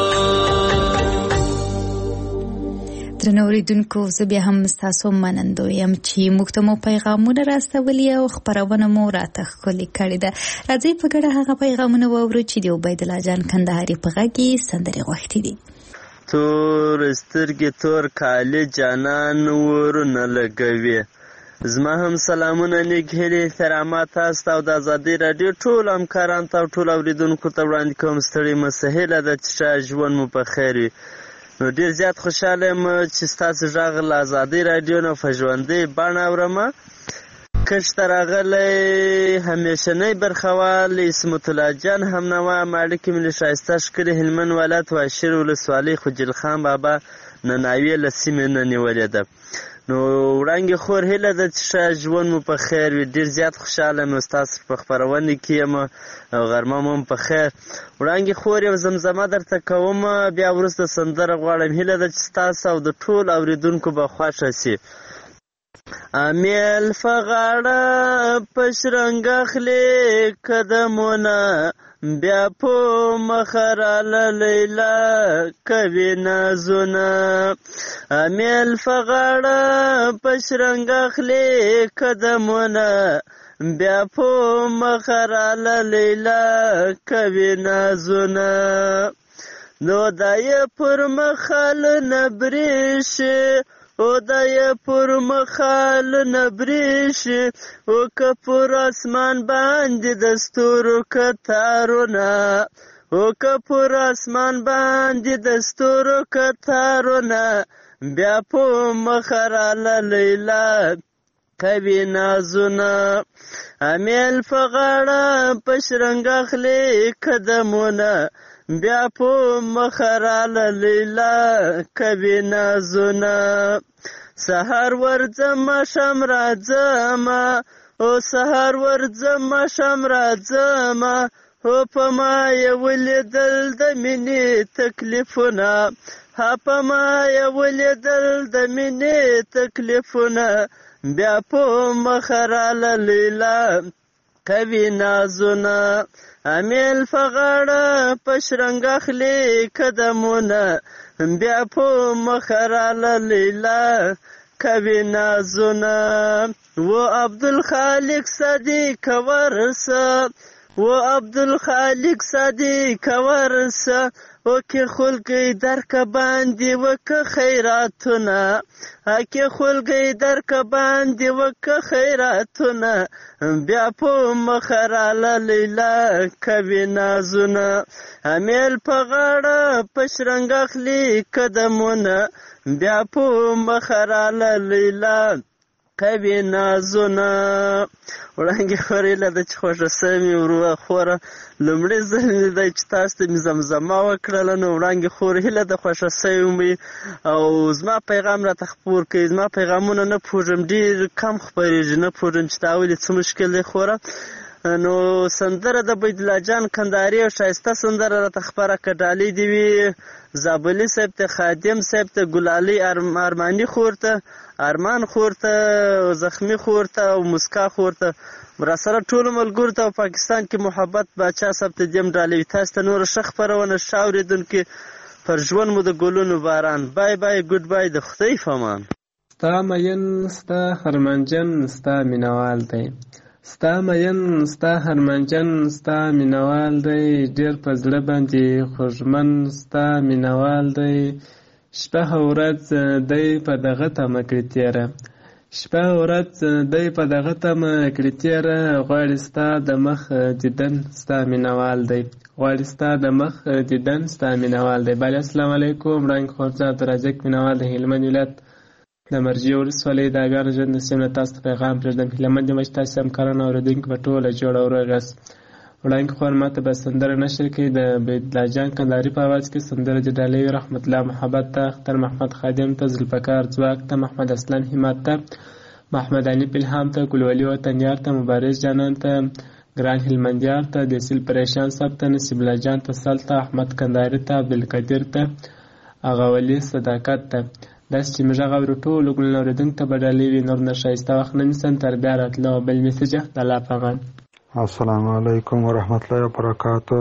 درنوریدونکو زه بیا هم ستاسو منندو یم چې موږ ته مو پیغامونه راستولي او خپرونه مو راته ښکلې کړې ده. راځئ په ګډه هغه پیغامونه واورو چې د عبیدالله جان کندهاري په غږ کې سندرې غوښتي دي. تور سترګې تور کالي جانان ورونه لګوي زما هم سلامونه نیک هیلې احترامات تاسو ته او د ازادۍ راډیو ټولو همکارانو ته او ټولو اورېدونکو ته وړاندې کوم. ستړي مه سه، هیله ده چې ښه ژوند مو په خیر وي. نو ډیر زیات خوشحاله یم چې ستاسو غږ له ازادۍ راډیو نه په ژوندۍ بڼه اورم. کش ته راغلی همیشنی برخوال اسمت الله جان همنوا مالک ملي ښایسته ښکلي هلمند ولایت واشیر ولسوالۍ خجل خان بابا نناوي له سیمې نه نیولې ده. نو وړانګې خور هیله ده چې ښه ژوند مو په خیر وي. ډېر زیات خوشحاله یم ستاسو په خپرونې کې یم او غرمه مو په خیر. وړانګې خور یو زمزمه درته کوم، بیا وروسته سندره غواړم. هیله ده چې ستاسو او د ټولو اورېدونکو به خوښه شي. امیل فغاړه په شرنګ اخلي قدمونه بیا په مخراله لیلا کوي نازونه. امیل فغاړه په شرنګ اخلي قدمونه بیا په مخراله لیلا کوي نازونه. نو دای پر مخال نبریشه او دای پر مخال نبریشه او که پر اسمان باندې د ستورو کتارونه او که پر اسمان باندې د ستورو کتارونه بیا په مخراله لیلا کوي نازونه. امیل په غاړه په شرنګ اخلي قدمونه بیا په مخراله لیلا کوي نازونه سهار ورځم شم راځم او سهار ورځم شم راځم او په ما یې ولیدل د مینې تکلیفونه په ما یې ولیدل د مینې تکلیفونه بیا په مخراله لیلا کوي نازونه امیل په غاړه په شرنګ اخلي قدمونه بیا په مخراله لیلا کوي نازونه و عبدالخالق صدیق ورسه و عبدالخالق صدیق ورسه وکه خلقی درک باندې وکه خیراتونه اکه خلقی درک باندې وکه خیراتونه بیا په مخراله لیلا کوي نازونه امیل په غاړه په شرنګ اخلي قدمونه بیا په مخراله لیلا کوي نازونه وړانګې خورې له ده چې خوښه سوې مې ورو خوره لومړی ځل مې دی چې تاسو ته مې زمزمه وکړله نو وړانګې خور هیله ده خوښه سوې مې او زما پیغام راته خپور کوي زما پیغامونه نه پوهېږم ډېر کم خپرېږي نه پوهېږم چې دا ولې څه مشکل دی خوره نو سندره د بیدالله جان کندهاري او ښایسته سندره راته خپره کړه ډالۍ دې وي زابلي صاحب ته خادم صاحب ته ګلالۍ ارماني خور ته ارمان خور ته زخمي خور ته او مسکا خور ته راسره ټولو ملګرو ته په پاکستان کې محبت باچا صاحب ته دیم ډالۍ وي تاسو ته نوره ښه خپرونه ښه اورېدونکي پر ژوند مو د ګلونو باران بای بای ګوډ بای د خدای په امان ستا مین ستا هرمنجن ستا مینوال دی ستا مین ستا هرمنجن ستا مینوال دی ډېر په زړه باندې خوږمن ستا مینوال دی شپه ورځ دی په دغه تمه کړي تېره شپه ورځ دی په دغه تمه کړي تېره غواړي ستا د مخ دیدن ستا مینوال دی غواړي ستا د مخ دیدن ستا مینوال دی بله السلام علیکم وړانګې خورزه عبدالرزاق مینوال د هلمند ولایت د مرجې ولسوالۍ د اګانو ژوند د سیم نه تاسو ته پیغام پرېږدم هیله مند یم چې تاسې همکاران او اورېدونکي به ټوله جوړ او روغ یاست وړانګې خور ما ته به سندره نشر کوي د بیدالله جان کندهاري په اواز کې سندره د ډالۍ وي رحمت الله محبت ته اختر محمد خادم ته ذوالفقار ځواک ته محمد اسلام همت ته محمد علي الهام ته ګلولي وطنیار ته مبارز جانان ته ګران هلمندیار ته دیسل پریشان صاحب ته نصیب الله جان ته سل ته احمد کندهاري ته عبدالقدیر ته اغاولي صداقت ته داسې چې موږ هغه اورو ټولو ګلونه اورېدونکو ته به ډالۍ وي نور نه ښایسته وخت نه نیسم تر بیا راتلو بل میسج د الله په امان السلام علیکم ورحمت الله وبرکاتو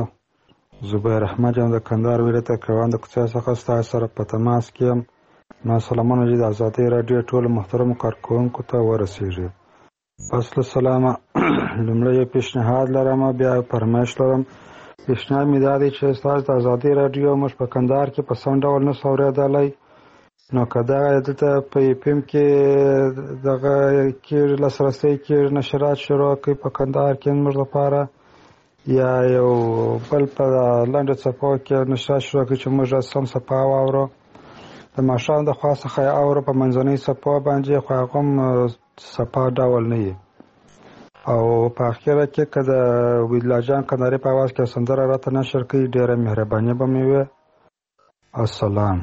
زبیر احمد یم د کندهار ولایت کروان د کوڅې څخه ستاسو سره په تماس کې یم نو سلامونه د ازادۍ راډیو ټولو محترمو کارکوونکو ته ورسیږي فصل سلامه لومړی پیشنهاد لرم بیا فرمایش لرم پیشنهاد مې دا دی چې ستاسو د ازادۍ راډیو موږ په کندهار کې په سم ډول نه اورېدلی نو که دغه دلته په پیم کې دغه کې لاسرسی کې نشرات شروع کړي په کندهار کې موږ لپاره یا یو بل په لنډه څپو کې نشرات شروع کړي چې موږ سم څپه واورو د ماښام د خوا څخه یې اورو په منځنۍ څپو باندې خو هغه هم څپه ډول نه وي او په اخره کې که د بیدالله جان کندهاري په اواز کې سندره راته نشر کړي ډېره مهرباني به مې وي السلام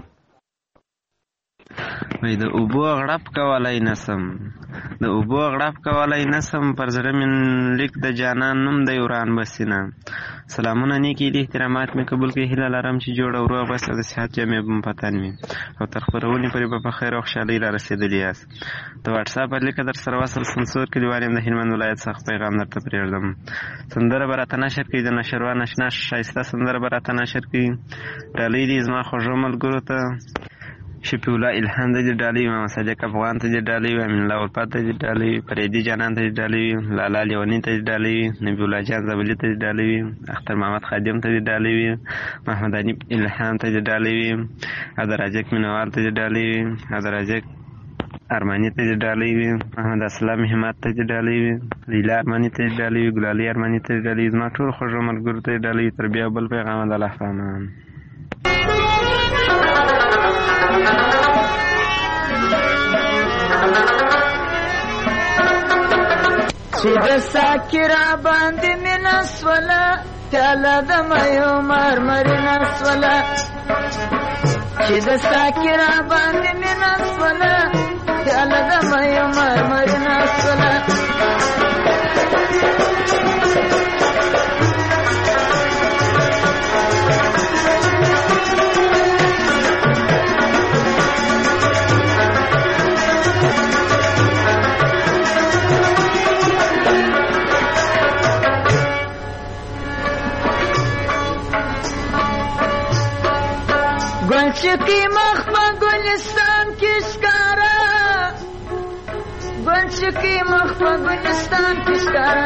وای د اوبو غړپ کولای نسم د اوبو غړپ کولای نسم پر زړه مې لیک د جانان نوم دی وران بسینه سلامونه نیکې دي احترامات مې قبول کړي هیله لرم چې جوړ او روغ بس د صحت جامې به مو پتن وي او تر خپرونې پورې به په خیر او خوشحالۍ را رسېدلي یاست د واټساپ لیکه در سره وصل سمسور کلیوال یم د هلمند ولایت څخه پیغام درته پرېږدم سندره به راته نشر کړي د نشروان اشنا ښایسته سندره به راته نشر کړي ډالۍ دي زما خوږو ملګرو ته شفیع الله الهام ته دې ډالۍ وي محمد صادق افغان ته دې ډالۍ وي امین الله الفت ته دې ډالۍ وي فریدي جانان ته دې ډالۍ وي لالا لیوني ته دې ډالۍ وي نبی الله جان زبلي ته دې ډالۍ وي اختر محمد خادم ته دې ډالۍ وي محمد علي الهام ته دې ډالۍ وي عبدالرزاق مینوال ته دې ډالۍ وي عبدالرزاق ارماني ته دې ډالۍ وي محمد اسلام همت ته دې ډالۍ وي لیلا ارماني ته دې ډالۍ وي ګلالي ارماني ته دې ډالۍ وي زما ټول خوږو ملګرو ته دې ډالۍ وي تر بیا بل پیغام د الله په امان چې د ساکرا باندې مینا سوله پیاله د مېو مرمرینه سوله چې د ساقي را باندې مینه سوله پیاله د مېو مرمرینه سوله گلچکی مخ په گلستان کې ښکارا گلچکی مخ په گلستان کې ښکارا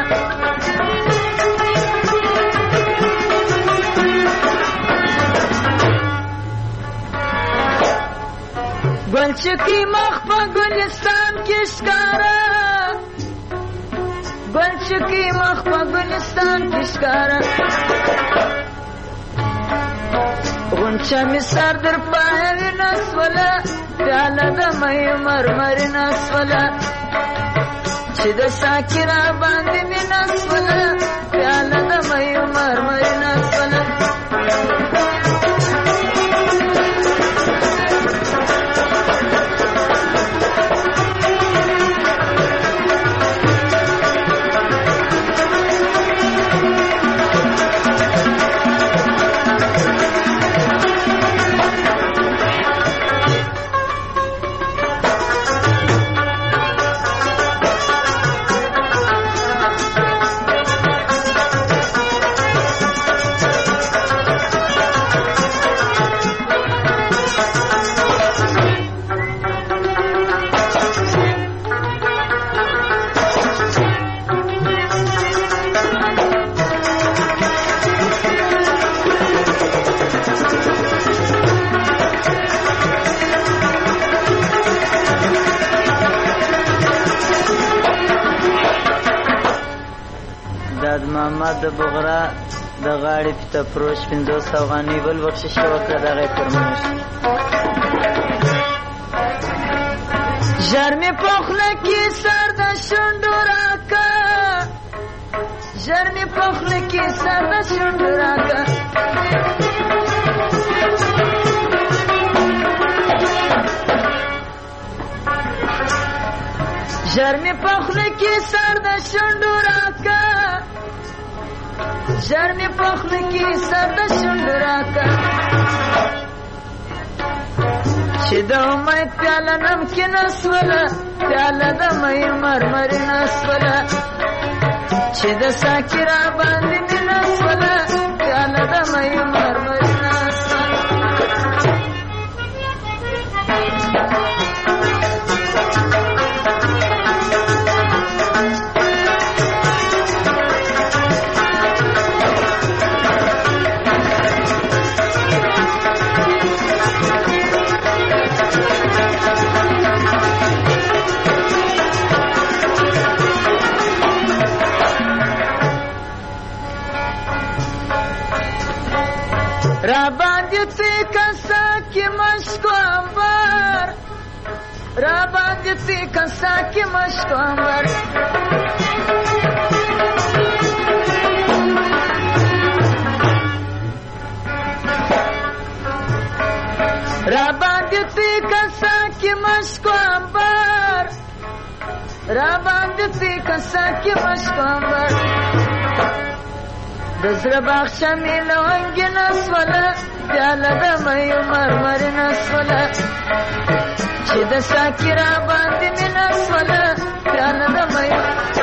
گلچکی مخ په گلستان کې ښکارا گلچکی مخ په گلستان کې ښکارا غنچه می سر در پاوی نسوله پیاله د مېو مرمرینه سوله چې د ساقي را باندې می نسوله پیاله د مېو مرمرینه سوله محمد د بغرا د غاړې پته فروش 500 افغانۍ بل بخشش وکړه دغه فرمایش ژر مې په خوله کې سر د شونډو راکه ژر مې په خوله کې سر د شونډو راکه ژر مې په خوله کې سر د شونډو راکه ژر مې په خوله کې سر د شونډو راکه چې د امید پیاله نمکینه سوله پیاله د مېو مرمرینه سوله چې د ساقي را باندې مینه سوله پیاله د مېو مرمرینه سوله را باندې تی کسا کې مشکو انبار را باندې تی کسا کې مشکو انبار را باندې تی کسا کې مشکو انبار را باندې تی کسا کې مشکو انبار د زړه باغچه مې لونګینه سوله پیاله د مېو مرمرینه سوله چې د ساقي را باندې مینه سوله پیاله د مېو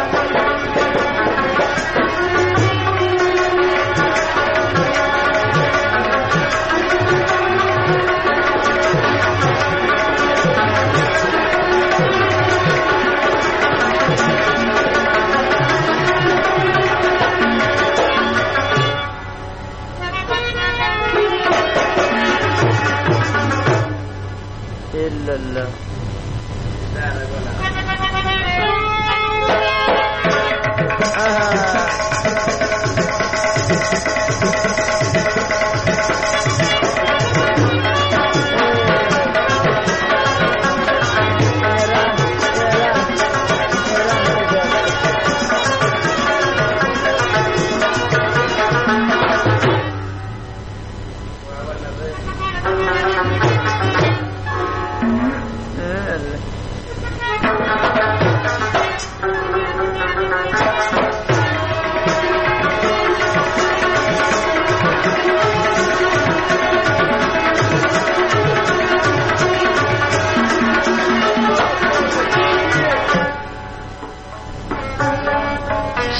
الله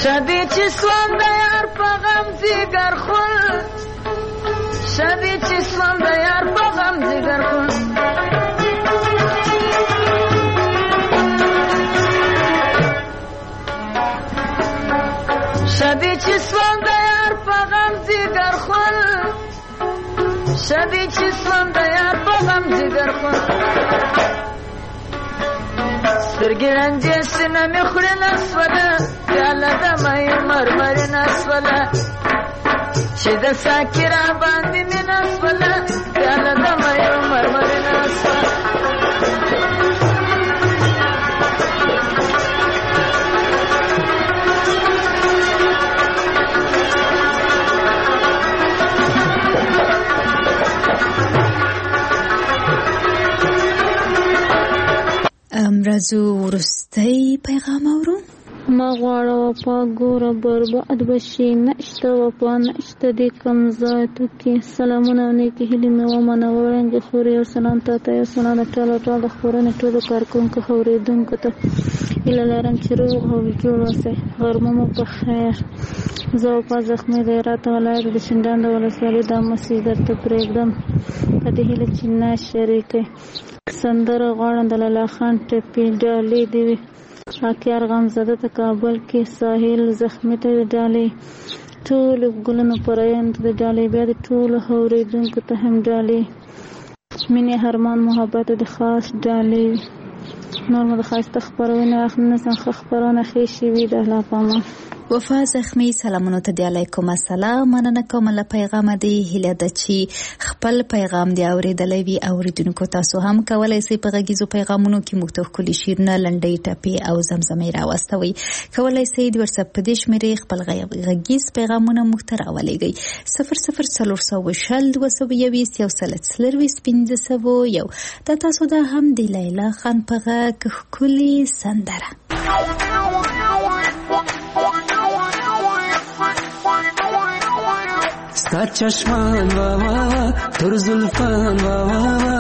شدی چې سوم د یار په غم ځیګر خور شدی چې سوم د یار په غم ځیګر خور شدی چې سوم د یار په غم ځیګر خور شدی چې سوم د یار په غم ځیګر خور سترګې رنجې سینه مې خورې نسوله پیاله د مۍ مرمرې نسوله چې د ساقي را باندې مې نسوله پیاله د مۍ مرمرې نسوله راځو وروستی پیغام اورو. ما غواړه وفا ګوره برباد بشي نشته وفا نشته دې کم ذاتو کې سلامونه او نیکې هیلې مې ومنه وړاندې خورې یو سلام تا ته یو سلام د ټولو د خپرونې ټولو کارکوونکو اورېدونکو ته هیله لرم چې روغ او جوړ اوسئ. غرمه مو په خیر. زه وفا زخمي د هرات ولایت د شینډنډ ولسوالۍ دا مسیح درته پرېږدم په دې هیله چې نه شریکئ. سندره غواړم د لالا خان ټپي ډالۍ دې وي خاکیار غمزده ته کابل کې ساحل زخمي ته د ډالۍ ټولو ګلونو پرایان ته د ډالۍ بیا د ټولو اورېدونکو ته هم ډالۍ مینې هرمان محبت د خاص ډالۍ نور مو د ښایسته خپرونې اخرونه څنګه خپرونه ښې شوي د الله په امان. وفا زخمی سلامونو ته دی علیکم السلام. مننه کوم له پیغام دی. هیله ده چې خپل پیغام دی اوریدلې وي. اوریدونکو تاسو هم کولای شئ په غږیزو پیغامونو کې موږ ته خپل شیرنه لنډۍ ټپې او زمزمې راوستوي. کولای شئ د واتس اپ په دې شمیرې خپل غږیز پیغامونه موږ ته راولېږئ 004022 دا تاسو دا هم دی لیلا خان په غږ ښکلې سندره. ستا چشمان واوا تر زلفان واوا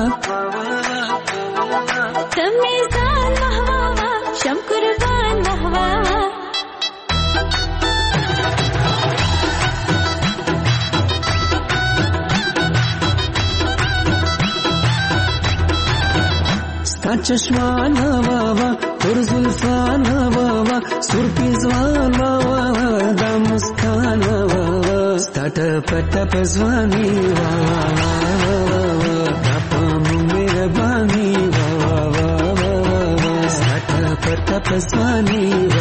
تمیزان محواوا شم قربان محواوا ستا چشمان واوا تر زلفان واوا سر پیزوان واوا دا مسکان واوا ستاټ پټ پزوانی وا وا وا دا پم مهرباني وا وا وا ستاټ پټ پزوانی